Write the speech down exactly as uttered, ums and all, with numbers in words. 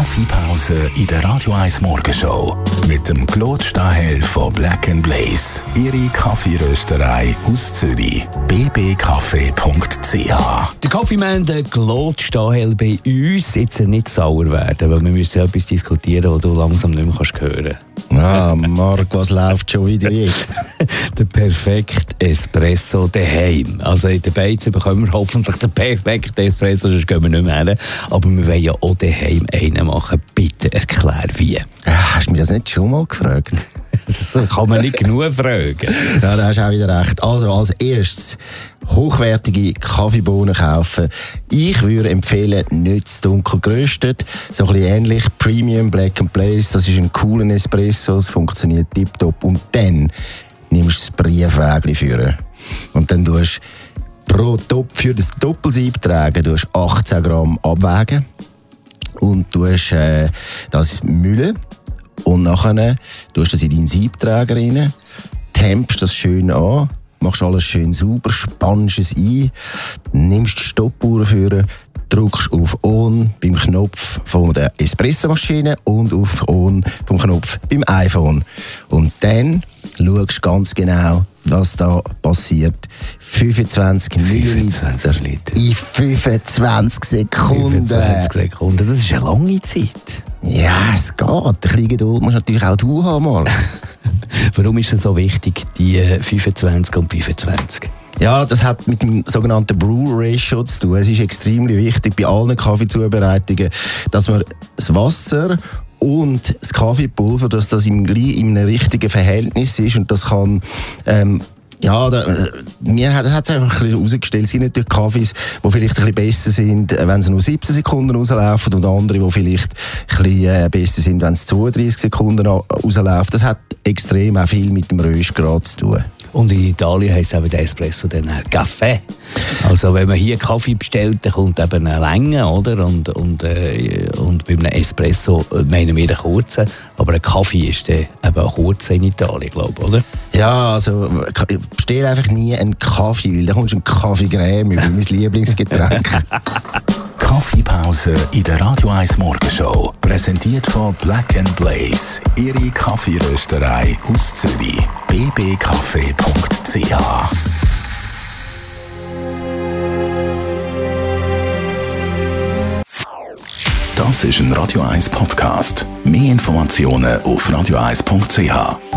Kaffeepause in der Radio eins Morgenshow mit dem Claude Stahel von Black and Blaze. Ihre Kaffeerösterei aus Zürich. b b kaffee punkt c h. Der Kaffeemann, der Claude Stahel bei uns, jetzt nicht sauer werden, weil wir müssen ja etwas diskutieren, das du langsam nicht mehr kannst hören. Ah, Marc, was läuft schon wieder jetzt? Der perfekte Espresso daheim. Also in der Beiz bekommen wir hoffentlich den perfekten Espresso, sonst gehen wir nicht mehr hin. Aber wir wollen ja auch daheim einen machen. Bitte erklär wie. Ah, hast du mir das nicht schon mal gefragt? Das kann man nicht genug fragen. Ja, da hast du auch wieder recht. Also als erstes hochwertige Kaffeebohnen kaufen. Ich würde empfehlen, nicht zu dunkel geröstet. So ein bisschen ähnlich Premium Black and Blaze. Das ist ein cooler Espresso, es funktioniert tiptop. Und dann nimmst du das Briefwägli führen. Und dann tust du pro Topf für das Doppelsieb tragen, tust achtzehn Gramm abwägen. Und tust äh, das müllen. Und nachher tust du das in deinen Siebträger rein, tempst das schön an, machst alles schön sauber, spannst es ein, nimmst die Stoppuhr vor, drückst auf On beim Knopf von der Espressomaschine und auf On vom Knopf beim iPhone. Und dann schaust du ganz genau, was da passiert. fünfundzwanzig Milliliter in fünfundzwanzig Sekunden. fünfundzwanzig Sekunden, das ist eine lange Zeit. Ja, es geht. Ein bisschen Geduld musst natürlich auch du haben, Marc. Warum ist es so wichtig, die fünfundzwanzig und fünfundzwanzig? Ja, das hat mit dem sogenannten Brew-Ratio zu tun. Es ist extrem wichtig bei allen Kaffeezubereitungen, dass man das Wasser und das Kaffeepulver, dass das im, in einem richtigen Verhältnis ist. Und das kann... Ähm, Ja, da, mir hat es einfach ein bisschen herausgestellt. Es sind natürlich Kaffees, die vielleicht ein bisschen besser sind, wenn sie nur siebzehn Sekunden rauslaufen, und andere, die vielleicht ein bisschen besser sind, wenn sie zweiunddreißig Sekunden rauslaufen. Das hat extrem auch viel mit dem Röstgrad zu tun. Und in Italien heisst eben der Espresso dann Kaffee. Also wenn man hier Kaffee bestellt, dann kommt eben eine Länge, oder? Und, und, äh, und bei einem Espresso meinen wir einen kurzen. Aber ein Kaffee ist dann eben ein kurzer in Italien, glaube ich, oder? Ja, also bestell einfach nie einen Kaffee, weil dann kommst du einen Kaffeecreme über mein Lieblingsgetränk. Kaffeepause in der Radio eins Morgenshow. Präsentiert von Black and Blaze. Ihre Kaffeerösterei aus Zürich. b b kaffee punkt c h. Das ist ein Radio eins Podcast. Mehr Informationen auf radio eins punkt c h.